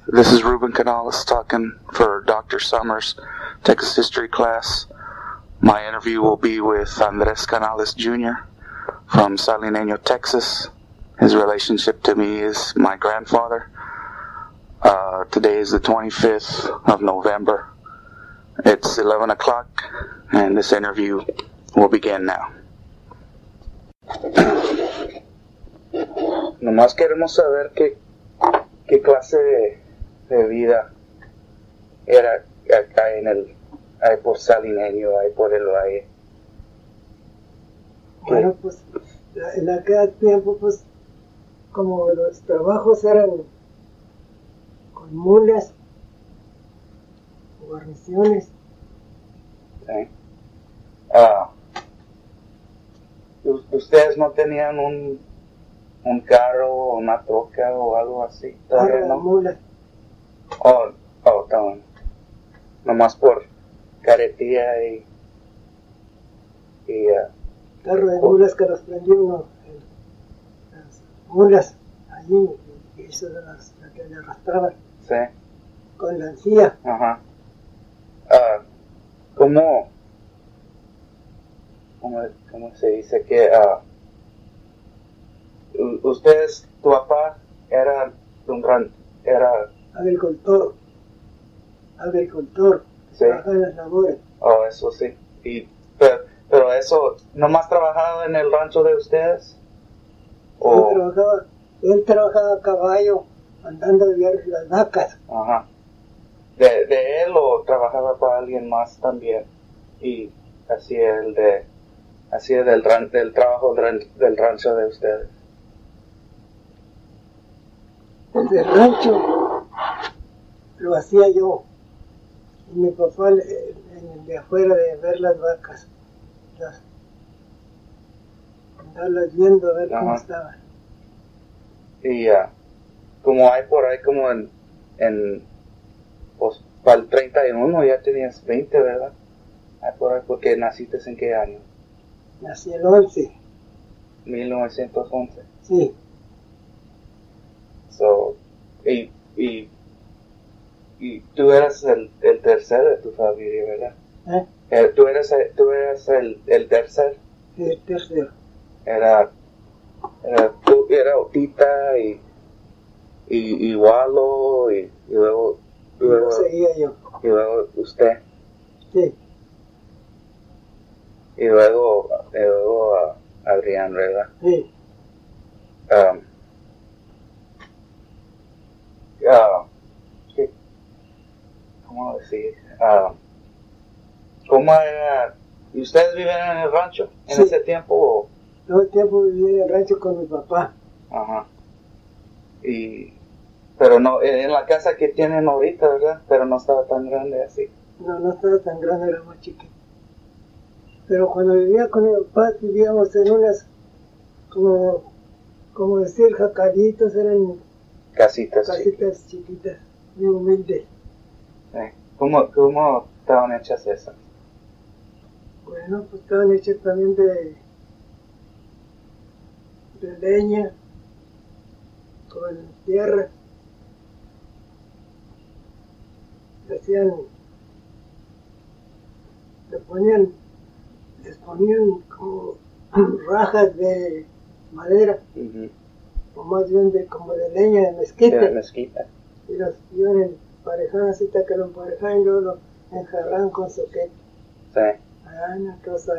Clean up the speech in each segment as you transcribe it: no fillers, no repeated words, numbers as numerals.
This is Ruben Canales talking for Dr. Summers, Texas History class. My interview will be with Andres Canales Jr. from Salineño, Texas. His relationship to me is my grandfather. Today is the 25th of November. It's 11 o'clock, and this interview will begin now. Nomás queremos saber qué clase de vida era acá ahí por Salineño, ahí por el valle. Bueno, pues en aquel tiempo, pues como los trabajos eran con mulas, guarniciones. Sí. ¿Ustedes no tenían un carro o una troca o algo así? ¿Todavía no? Mulas. Oh, está bueno. Nomás por carretilla y Carro de mulas que los prendía uno, las mulas allí, y eso de las que le arrastraban. Sí. Con la encía. Ajá. ¿Cómo se dice que ustedes, tu papá era Agricultor, sí. trabajaba en las labores. Oh, eso sí. Pero eso, ¿nomás trabajaba en el rancho de ustedes? Él trabajaba a caballo, andando a ver las vacas. Ajá. ¿De él o trabajaba para alguien más también? Y hacía del trabajo del rancho de ustedes. El del rancho lo hacía yo. Y mi papá en el de afuera de ver las vacas. Andarlas viendo a ver cómo estaban. Y como hay por ahí como pues para el 31 ya tenías 20, ¿verdad? Hay por ahí, porque naciste en qué año? Nací el 11. 1911. Sí. Y tú eras el tercero de tu familia, ¿verdad? Tú eras el tercer. El tercero. Era Otita y Walo y luego seguía yo. Y luego usted. Sí. Y luego Adrián, ¿verdad? Sí. ¿Cómo decir? ¿Cómo era? ¿Y ustedes vivían en el rancho en ese tiempo? ¿O? Todo el tiempo viví en el rancho con mi papá. Ajá. Pero no, en la casa que tienen ahorita, ¿verdad? Pero no estaba tan grande así. No estaba tan grande, era más chiquito. Pero cuando vivía con mi papá, vivíamos en unas, como decir, jacalitos, eran casitas chiquitas, muy humildes. ¿Cómo estaban hechas esas? Bueno, pues estaban hechas también de leña, con tierra. Les ponían como rajas de madera, o más bien como de leña, de mezquita. Y los iban emparejaban así hasta que lo emparejaban y luego lo enjarraban con soquete. Sí. Una cosa.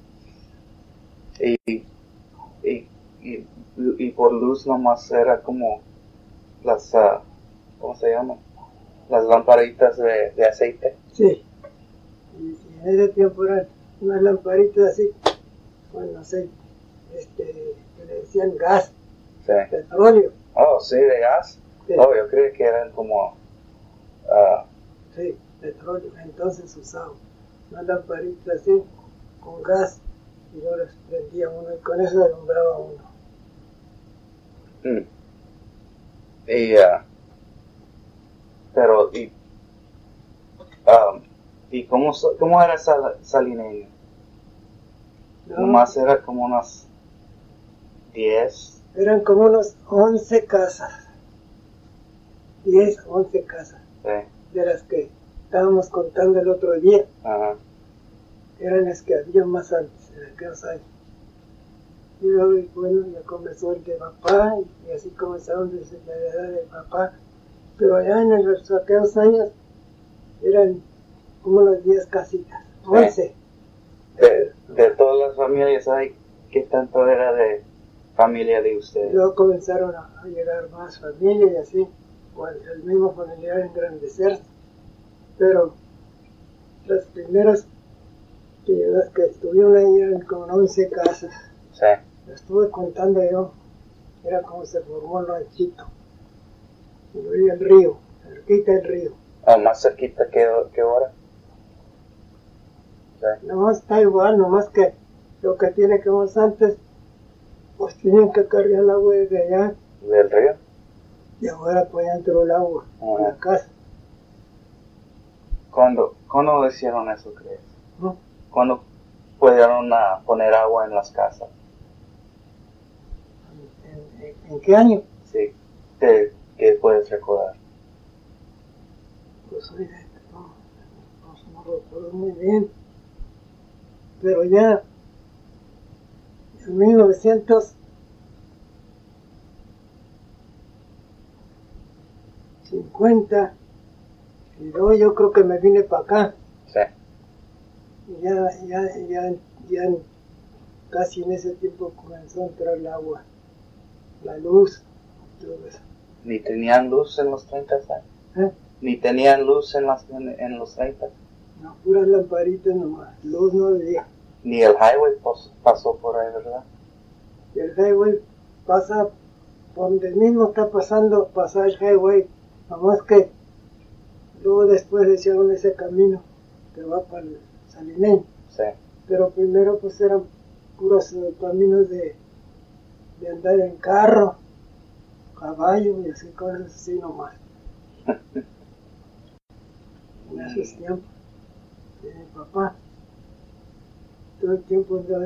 Y por luz nomás era como las, ¿cómo se llama? Las lamparitas de aceite. Sí. Y en ese tiempo eran unas lamparitas así, con aceite, que le decían gas, sí. Petróleo. Oh, sí, de gas. Sí. Oh, yo creí que eran como... sí, petróleo. Entonces usaba unas lamparitas así, con gas, y luego las prendía uno, y con eso alumbraba uno. ¿Y cómo era Salineño? No. Nomás era como unas 10. Eran como unos 11 casas. 10, 11 casas. Sí. De las que estábamos contando el otro día. Ajá. Eran las que había más antes, en aquellos años. Y luego, bueno, ya comenzó el de papá, y así comenzaron desde la edad de papá. Pero allá en aquellos años eran como las 10 casitas, 11. De todas las familias, ¿hay qué tanto era de familia de ustedes? Luego comenzaron a llegar más familias y así, el mismo familiar engrandecerse. Pero las primeras las que estuvieron ahí eran como 11 casas. Sí. Lo estuve contando yo, era como se formó el ranchito. Y veía el río, cerquita del río. Más cerquita que ahora. Sí. No, está igual, nomás que lo que tiene que más antes, pues tienen que cargar el agua desde allá. ¿Del río? Y ahora pues ya entró el agua a la casa. ¿Cuándo hicieron eso, crees? ¿No? ¿Cuándo pudieron poner agua en las casas? ¿En qué año? Sí, ¿qué puedes recordar? Pues oiga, no recuerdo muy bien. Pero ya en 1950 y luego yo creo que me vine para acá. Sí. Y ya casi en ese tiempo comenzó a entrar el agua, la luz, todo eso. ¿Ni tenían luz en los 30 años? ¿Ni tenían luz en los 30? No, puras lamparitas nomás, luz no había. Ni el highway pasó por ahí, ¿verdad? Y el highway pasa por donde mismo está pasa el highway, nomás que luego después hicieron ese camino que va para el Salineño. Sí. Pero primero pues eran puros caminos de andar en carro, caballo y así cosas así nomás. En esos tiempos de mi papá, todo el tiempo andaba.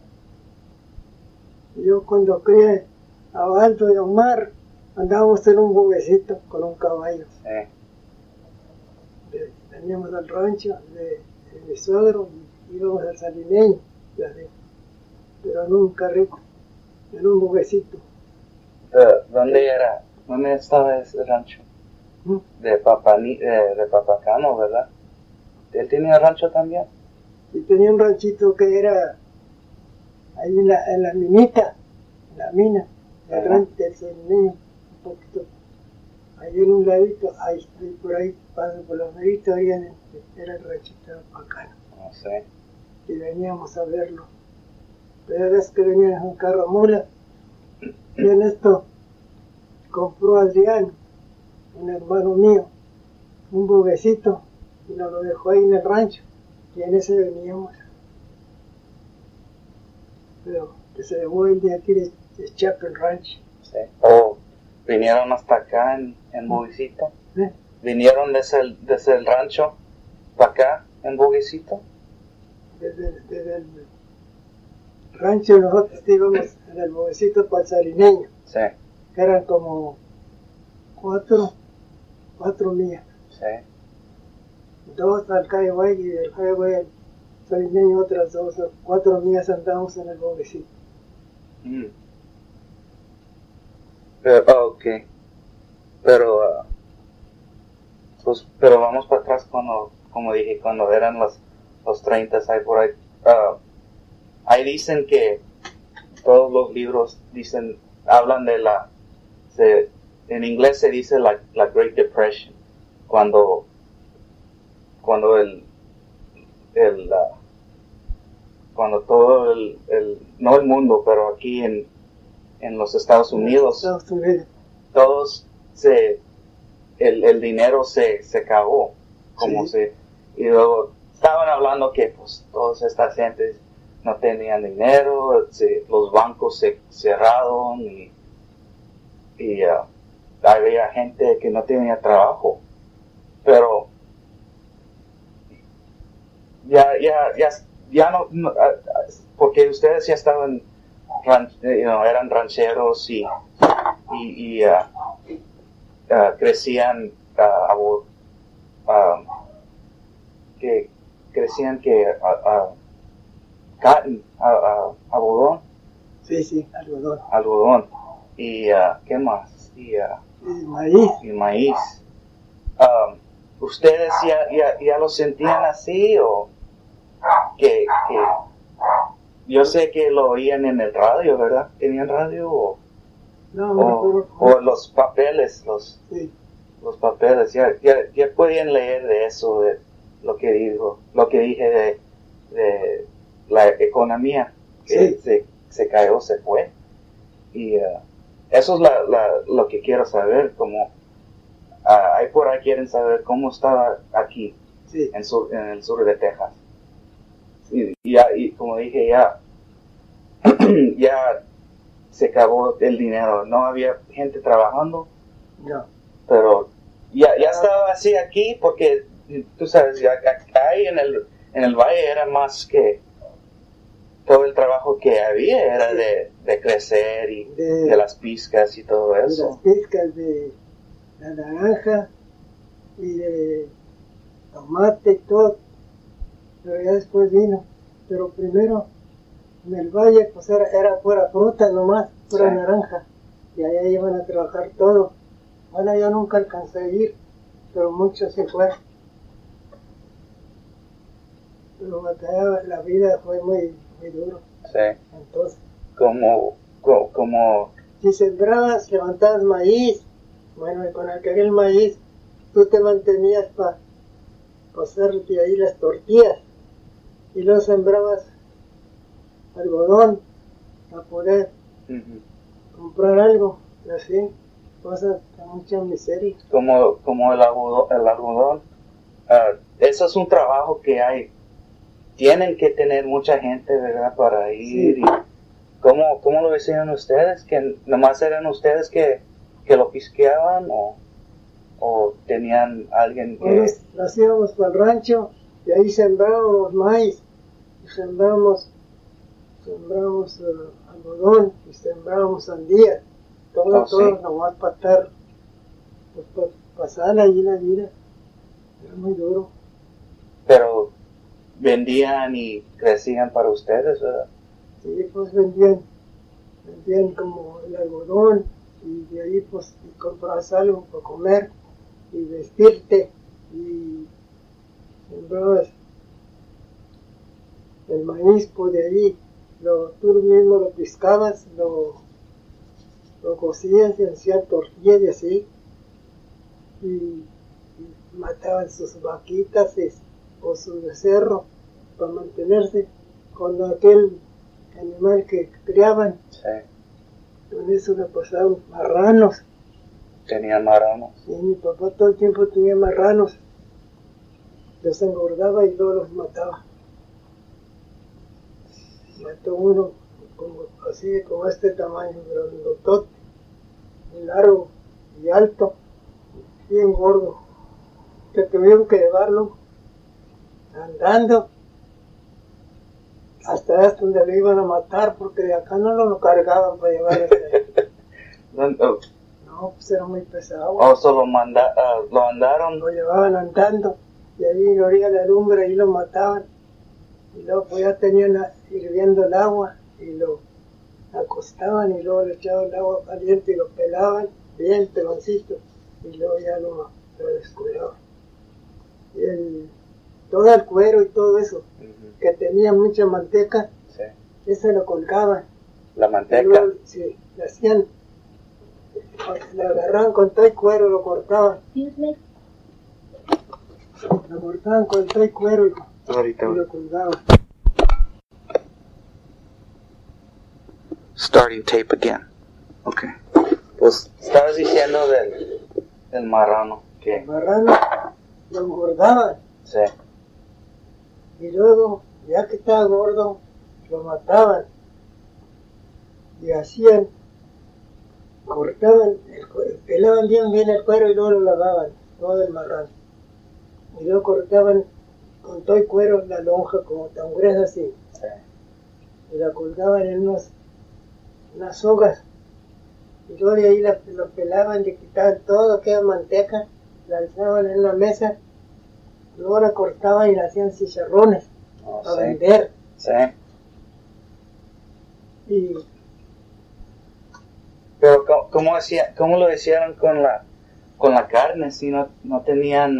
Yo cuando crié a Baldo y a Omar, andábamos en un buguecito con un caballo. Sí. Veníamos al rancho de mi suegro y íbamos al Salineño, pero en un carrito, en un buguecito. ¿Dónde era? ¿Dónde estaba ese rancho? De Papacano, ¿verdad? ¿Él tenía rancho también? Y tenía un ranchito que era ahí en la minita, en la mina, el rancho del Salineño, un poquito. Ahí en un ladito, ahí por ahí, paso por la merita, era el ranchito de Papacano. No sé. Y veníamos a verlo. Pero vez que venía en un carro mula, y en esto compró Adrián, un hermano mío, un buguecito, y nos lo dejó ahí en el rancho, y en ese veníamos. Pero que se llevó el de aquí de Chapel Ranch. Sí. ¿Vinieron hasta acá en buguecito? ¿Vinieron desde el rancho para acá en buguecito? Desde el rancho nosotros íbamos en el buguecito para el Salineño. Sí. Que eran como 4 millas. Sí. 2 al highway y del highway al Salineño otras 2 o 4 millas andamos en el buguecito. Ok. Pero vamos para atrás como dije, cuando eran los 30, ahí por ahí. Ahí dicen que todos los libros hablan de en inglés se dice la Great Depression, cuando todo no el mundo, pero aquí en los Estados Unidos, todos el dinero se acabó, sí. Y luego estaban hablando que pues todas estas gentes no tenían dinero, los bancos se cerraron y había gente que no tenía trabajo, pero ya no, porque ustedes ya estaban eran rancheros y crecían cotton, algodón. Sí, algodón. Algodón. Y ¿qué más? Y maíz. Y maíz. ¿Ustedes ya lo sentían así o que yo sé que lo oían en el radio, ¿verdad? ¿Tenían radio o los papeles, los papeles, ya podían leer de eso, de lo que dije de la economía que se cayó, se fue? Y eso es lo que quiero saber, como hay por ahí quieren saber cómo estaba aquí en el sur de Texas. Y como dije, ya se acabó el dinero, no había gente trabajando. No. Pero ya estaba así aquí porque tú sabes, ya ahí en el valle era más que todo el trabajo que había era de crecer y de las pizcas y todo eso. De las pizcas, de la naranja y de tomate y todo. Pero ya después vino. Pero primero en el valle pues era pura fruta nomás, pura naranja. Y allá iban a trabajar todo. Bueno, yo nunca alcancé a ir, pero muchos se fueron. Pero acá la vida fue muy duro. Sí. Entonces, como si sembrabas, levantabas maíz, bueno, y con aquel maíz tú te mantenías para hacer de ahí las tortillas, y luego sembrabas algodón para poder comprar algo, y así, cosas de mucha miseria. Como el algodón, eso es un trabajo que hay. Tienen que tener mucha gente, ¿verdad?, para ir. Sí. Y ¿cómo lo decían ustedes? ¿Que nomás eran ustedes que lo pisqueaban o tenían alguien que...? Bueno, nos íbamos para el rancho y ahí sembrábamos maíz, y sembrábamos algodón y sembrábamos sandía, todo nomás para estar, pues para pasar allí la vida. Era muy duro. Pero vendían y crecían para ustedes, ¿verdad? Sí, pues vendían como el algodón, y de ahí pues comprabas algo para comer y vestirte, y sembrabas el maíz, pues de ahí tú mismo lo piscabas, lo cocías y hacían tortillas y así, y mataban sus vaquitas o su becerro para mantenerse con aquel animal que criaban. Sí. Con eso le pasaban marranos. Tenían marranos. Sí, mi papá todo el tiempo tenía marranos. Los engordaba y luego los mataba. Mató uno así como este tamaño, grandotote, largo y alto, bien gordo, que tuvieron que llevarlo andando hasta donde lo iban a matar, porque de acá no lo cargaban para llevar No, pues era muy pesado. Solo lo andaron. Lo llevaban andando y ahí en la orilla de la lumbre ahí lo mataban, y luego pues ya tenían hirviendo el agua y lo acostaban y luego le echaban el agua caliente y lo pelaban bien peloncito y luego ya lo descuidaban. Y todo el cuero y todo eso, que tenía mucha manteca, ese lo colgaban. ¿La manteca? Luego, sí, le hacían, le agarraban con todo el cuero, lo cortaban. Lo cortaban con todo el cuero y lo colgaban. Starting tape again. Okay. Pues estabas diciendo del marrano. ¿Qué? El marrano lo engordaban. Sí. Y luego, ya que estaba gordo, lo mataban. Y hacían, cortaban, pelaban bien el cuero y luego lo lavaban, todo el marrano. Y luego cortaban con todo el cuero la lonja como tan gruesa así. Sí. Y la colgaban en unas sogas Y luego de ahí lo pelaban, le quitaban todo, aquella manteca, la alzaban en una mesa, luego la cortaban y la hacían chicharrones a vender. Sí. Y pero ¿cómo lo hicieron con la carne si no tenían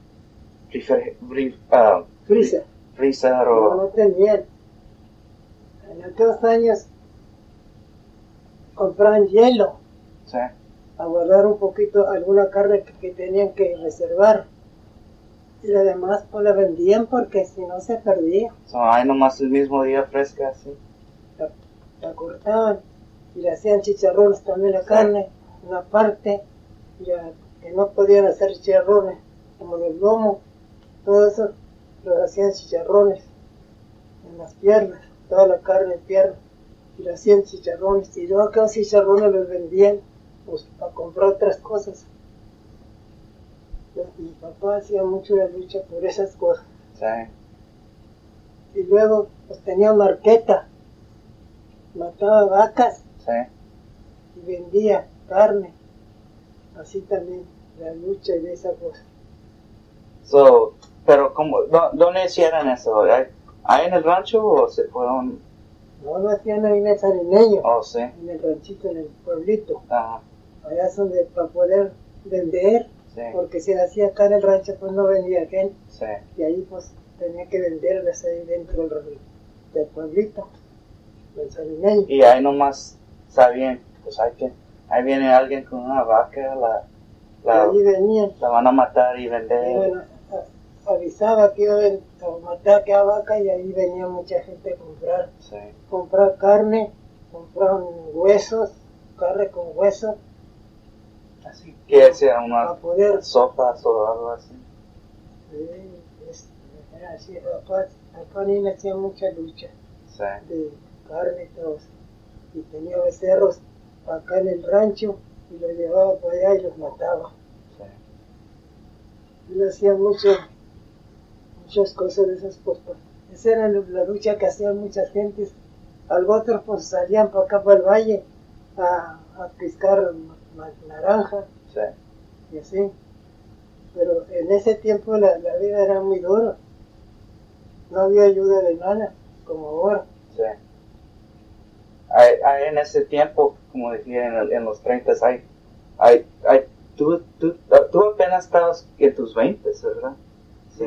freezer o no tenían? En aquellos años compraban hielo, sí, a guardar un poquito alguna carne que tenían que reservar, y la demás pues la vendían porque si no se perdía. Ahí nomás el mismo día fresca, sí. La cortaban y le hacían chicharrones también la carne, una parte, ya que no podían hacer chicharrones, como el lomo, todo eso lo hacían chicharrones en las piernas, toda la carne en piernas, y le hacían chicharrones, y luego aquellos chicharrones los vendían pues, para comprar otras cosas. Mi papá hacía mucho la lucha por esas cosas. Sí. Y luego pues tenía marqueta, mataba vacas, sí, y vendía carne, así también la lucha y esa cosa. Pero ¿dónde hicieron eso? ¿Ahí en el rancho o se fueron? No, lo hacían ahí en el Salineño, sí, en el ranchito, en el pueblito. Ajá. Allá es donde para poder vender, sí, porque si la hacía acá en el rancho pues no vendía gente, sí, y ahí pues tenía que venderlas ahí dentro del pueblito, del Salineño. Y ahí nomás sabían, pues ahí viene alguien con una vaca, ahí venían, la van a matar y vender. Y bueno, avisaba que iban a matar aquella vaca y ahí venía mucha gente a comprar. Sí. Comprar carne, compraban huesos, carne con huesos. Así que sea una poder sopas o algo así. Sí, era así. Papá ni le hacía mucha lucha de carne y todo. Y tenía becerros acá en el rancho y los llevaba para allá y los mataba. Y le hacía muchas cosas de esas cosas. Esa era la lucha que hacían muchas gentes. Algo otros pues salían para acá para el valle a pescar naranja. Sí. Y así. Pero en ese tiempo la vida era muy dura. No había ayuda de nada, como ahora. Sí. En ese tiempo, como decía, en los 30, tú apenas estabas en tus 20, ¿verdad? Sí.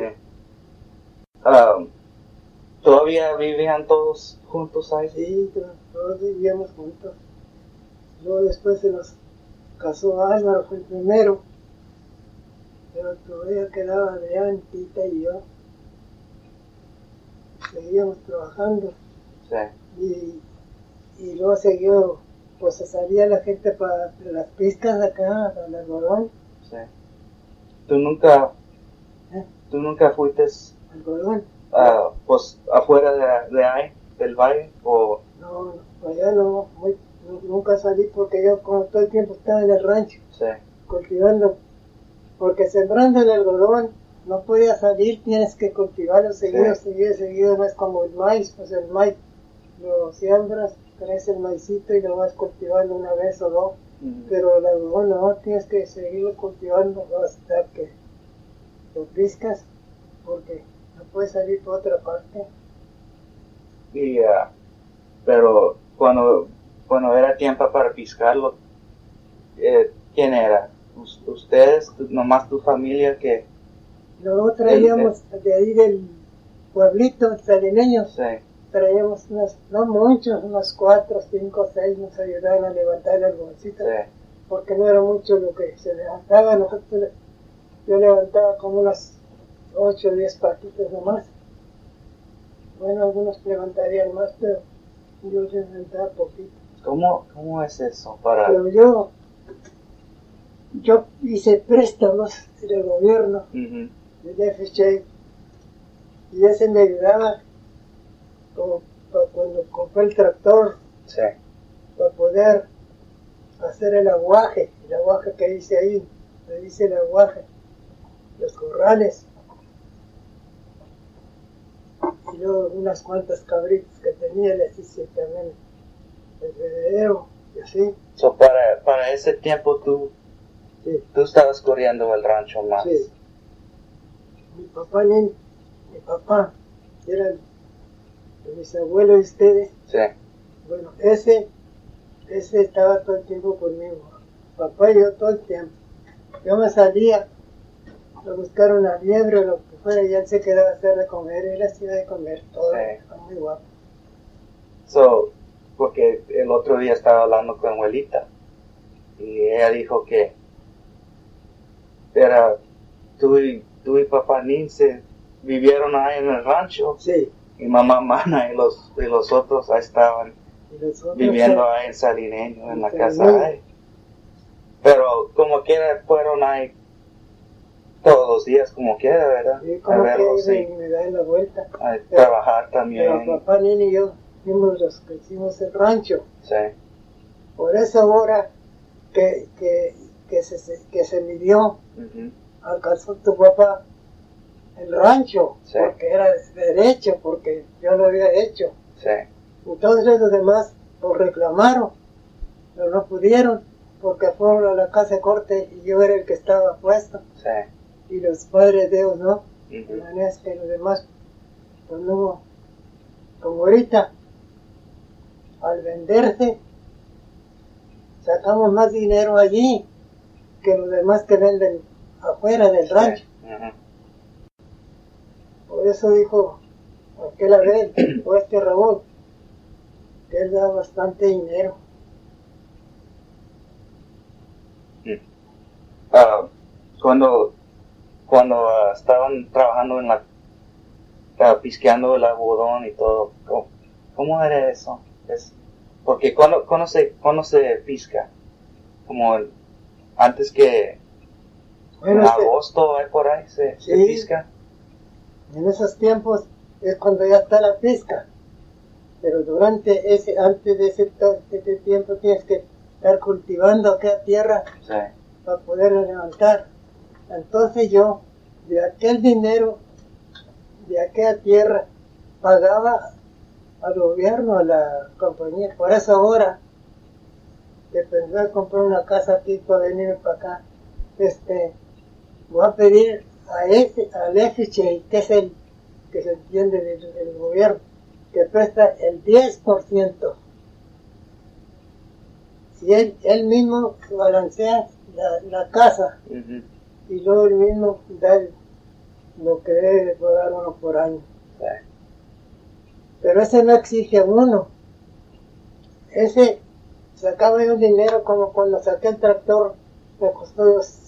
¿Todavía vivían todos juntos ahí? Sí, todos vivíamos juntos. Luego después se nos casó Álvaro, fue el primero, pero todavía quedaba de Tita y yo. Seguíamos trabajando. Sí. Y luego siguió, pues se salía la gente para las pistas acá, para el algodón. Sí. ¿Tú nunca fuiste algodón? Pues afuera de ahí, del valle? ¿O? No, allá no, nunca salí porque yo como todo el tiempo estaba en el rancho, sí, cultivando, porque sembrando el algodón no podía salir, tienes que cultivarlo seguido, no es como el maíz, pues el maíz lo siembras, crece el maicito y lo vas cultivando una vez o dos, pero el algodón no, tienes que seguirlo cultivando hasta que lo piscas, porque no puedes salir por otra parte. Y, pero cuando era tiempo para piscarlo, ¿quién era? ¿Ustedes, nomás tu familia que? Luego traíamos de ahí del pueblito salineño, traíamos no muchos, unos 4, 5, 6 nos ayudaban a levantar el algodoncito, porque no era mucho lo que se levantaba, yo levantaba como unas 8 o 10 paquitas nomás. Bueno, algunos levantarían más, pero yo levantaba poquito. ¿Cómo es eso? Pero yo hice préstamos del gobierno, del FHA, y ese me ayudaba como cuando compré el tractor, para poder hacer el aguaje que hice ahí, le hice el aguaje, los corrales, y luego unas cuantas cabritas que tenía les hice también el bebedero Y así. So para ese tiempo tú estabas corriendo el rancho más. Sí. Mi papá era de mis abuelos y ustedes. Sí. Bueno, ese estaba todo el tiempo conmigo. Papá y yo todo el tiempo. Yo me salía a buscar una liebre o lo que fuera y él se quedaba a hacer de comer. Él hacía de comer todo. Sí. Está muy guapo. So, porque el otro día estaba hablando con abuelita y ella dijo que era tú y papá Nince vivieron ahí en el rancho. Sí. Y mamá Mana y los otros ahí estaban viviendo ahí en Salineño, en la casa ahí. Pero como quiera fueron ahí todos los días, como quiera, ¿verdad? Sí, como que me da la vuelta. A trabajar también. Pero papá, Nini y yo fuimos los que hicimos el rancho. Sí. Por esa hora que se midió, alcanzó tu papá el rancho, sí. Porque era derecho, porque yo lo había hecho. Sí. Entonces los demás lo reclamaron, pero no pudieron, porque fueron a la casa de corte y yo era el que estaba puesto. Sí. Y los padres de ellos no. De manera que los demás, pues no, como ahorita, al venderse, sacamos más dinero allí que los demás que venden afuera del rancho. Por eso dijo aquel Abel, o este Raúl, que él da bastante dinero. Cuando estaban trabajando en pisqueando el algodón y todo, ¿cómo era eso? Porque cuando se pisca, como antes que en agosto por ahí se pisca. En esos tiempos es cuando ya está la pesca, pero antes de ese tiempo tienes que estar cultivando aquella tierra para poderla levantar. Entonces yo, de aquel dinero, de aquella tierra, pagaba al gobierno, a la compañía. Por eso ahora, que pensé comprar una casa aquí para venirme para acá, voy a pedir al FHA, que es el que se entiende del gobierno, que presta el 10%. Si él mismo balancea la casa, y luego él mismo da lo que debe pagar uno por año. Pero ese no exige a uno. Ese sacaba yo dinero como cuando saqué el tractor, me costó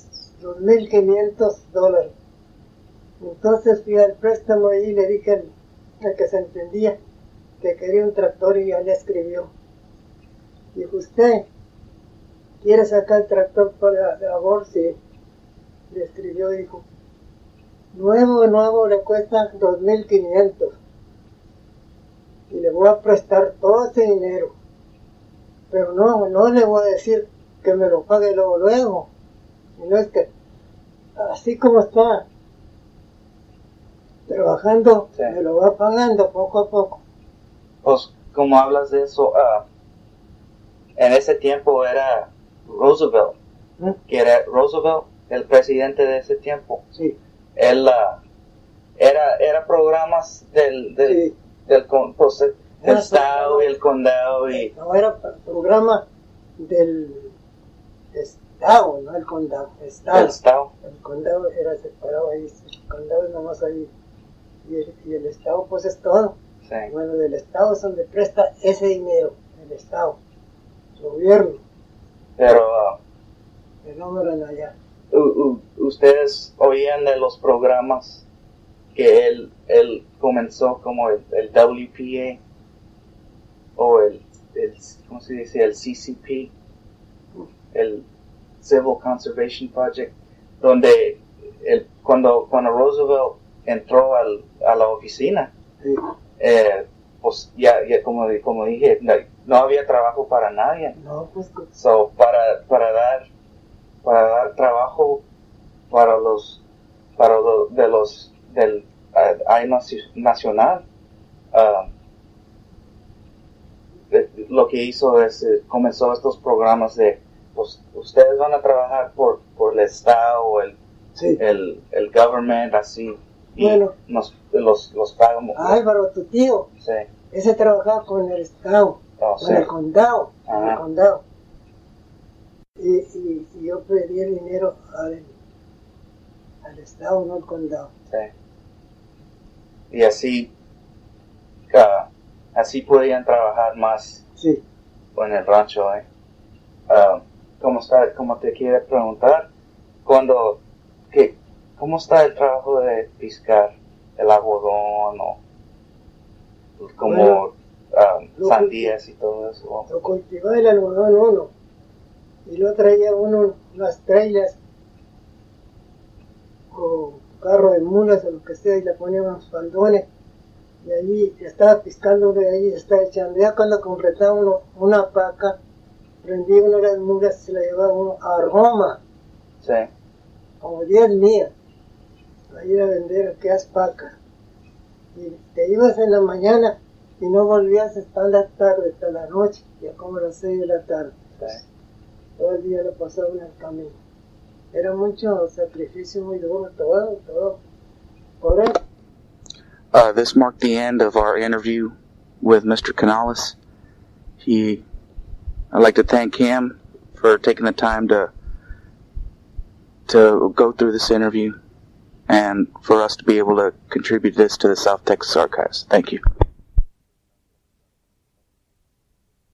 $2,500. Entonces fui al préstamo y le dije al que se entendía que quería un tractor y ya le escribió. Dijo, ¿usted quiere sacar el tractor para la bolsa? Le escribió, dijo, nuevo le cuesta $2,500 y le voy a prestar todo ese dinero, pero no le voy a decir que me lo pague luego, sino es que así como está trabajando, me lo va pagando poco a poco. Pues como hablas de eso, en ese tiempo era Roosevelt, que era Roosevelt el presidente de ese tiempo. Sí. Él era programas del estado y el condado y no era programa del estado, no el condado, estado. El condado era separado ahí, el condado es nomás ahí y el estado pues es todo. Sí. Bueno, del estado es donde presta ese dinero, el estado, el gobierno. Pero el número en allá. Ustedes oían de los programas que él comenzó como el WPA o el ¿cómo se dice? El CCP, el Civil Conservation Project, donde cuando Roosevelt entró a la oficina, sí. Pues ya como dije, no había trabajo para nadie. No, pues, so para dar trabajo para del nacional, lo que hizo es, comenzó estos programas de, pues, ustedes van a trabajar por el Estado o el government, así, y bueno, los pagamos. Álvaro, tu tío, sí. Ese trabajaba con el Estado, con el condado, Ajá. el condado. Y yo pedí el dinero al Estado, no al condado. Sí. Y así podían trabajar más en el rancho. ¿Cómo te quiere preguntar? ¿Cómo está el trabajo de piscar el algodón o como sandías y todo eso? Lo cultivaba el algodón uno, y lo traía uno unas trailers o carro de mulas o lo que sea, y le ponía unos faldones, y allí estaba piscando de ahí, estaba echando. Ya cuando completaba uno una paca, prendía una de las mulas y se la llevaba uno a Roma, como 10 millas, a ir a vender aquellas pacas. Y te ibas en la mañana y no volvías hasta la tarde, hasta la noche, ya como las 6 de la tarde. Todo el día lo pasaba en el camino. Era mucho sacrificio, muy duro, todo. Por eso. This marked the end of our interview with Mr. Canales. I'd like to thank him for taking the time to go through this interview and for us to be able to contribute this to the South Texas Archives. Thank you.